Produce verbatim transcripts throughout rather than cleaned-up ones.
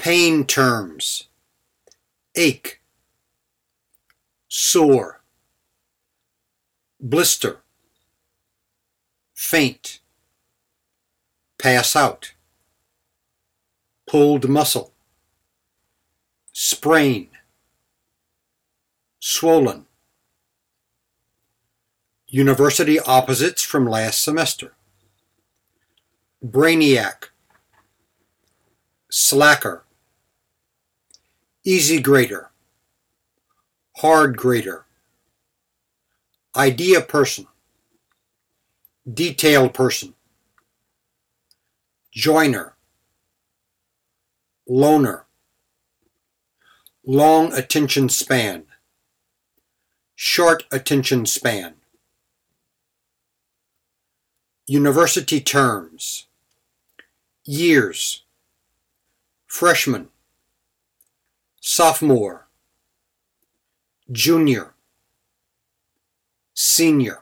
Pain terms: ache, sore, blister, faint, pass out, pulled muscle, sprain, swollen. University opposites from last semester: brainiac, slacker, easy grader, hard grader, idea person, detail person, joiner, loner, long attention span, short attention span. University terms: years, freshman, sophomore, junior, senior.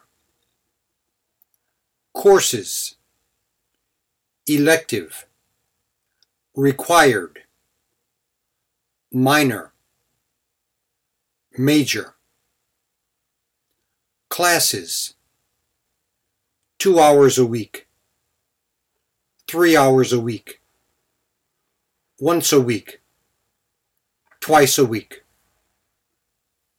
Courses: elective, required, minor, major. Classes: two hours a week, three hours a week, once a week, twice a week.